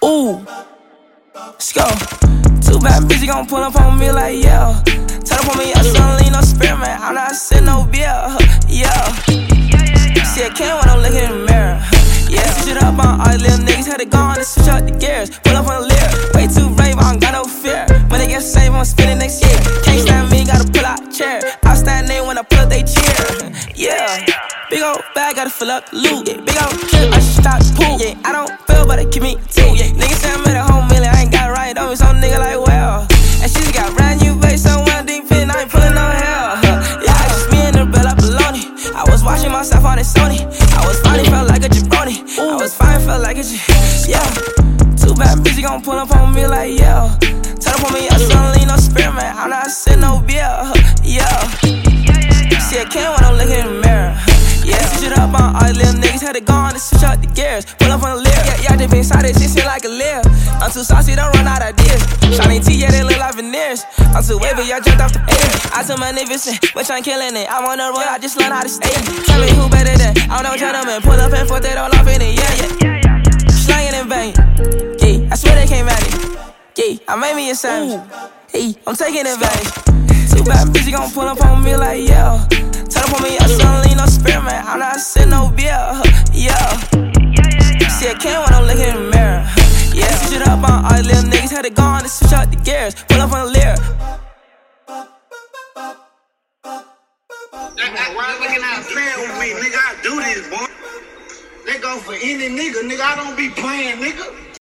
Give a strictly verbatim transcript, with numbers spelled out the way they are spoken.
Ooh, let's go. Too bad bitch, you gon' pull up on me like, yeah. Tell up on me, I still lean no spirit, man. I'm not sitting no beer, yeah. See, I can't when I'm looking in the mirror. Yeah, switch it up on all the little niggas. Had to go on and switch up the gears. Pull up on the lyric. Way too brave, I don't got no fear. When they get saved, I'm spinning next year. Can't stand me, gotta pull out chair. I stand there when I pull up, they cheer. Yeah. Big ol' bag, gotta fill up the loot. Yeah. Big ol' trip, I should stop the pool. Yeah. I don't feel, but they keep me too. Yeah. Niggas say I made a whole million, I ain't got it right. Don't be some nigga like, well. And she just got brand new bass, so one deep in, I ain't pulling no hell. Yeah, it's just me and the bill up baloney. I was watching myself on the Sony. I was funny, felt like a jabroni. I was fine, felt like a j- yeah. Too bad bitch, you gon' pull up on me like, yeah. Tell up on me, I still lean no spirit, man. I'm not sitting no beer, yeah. See, I can't when I'm looking in the mirror. Yeah, switch it up on all the little niggas. Had to go on and switch up the gears. Pull up on the lyric. Yeah, yeah, they been inside it, shit seem like a lyric. I'm too saucy, don't run out of ideas. Shiny T, yeah, they look like veneers. I'm too wavy, y'all jumped off the air. I too magnificent, but I'm killing it. I'm on the road, I just learned how to stay. Tell me who better than, I'm no gentleman. Pull up and put that all off in it, yeah, yeah. Slanging in vain, yeah, I swear they can't manage. Yeah, I made me a savage. Hey, I'm taking advantage. Too bad bitch, you gon' pull up on me like, yeah. Tell up on me, I still lean no spirit, man. I'm not sitting no beer, yeah. See, I can't when I'm looking in the mirror. Yeah, switch it up on all the little niggas. Had to go on and switch up the gears. Pull up on the lyric. Why looking out playing with me, nigga? I do this, boy. They go for any nigga, nigga. I don't be playing, nigga.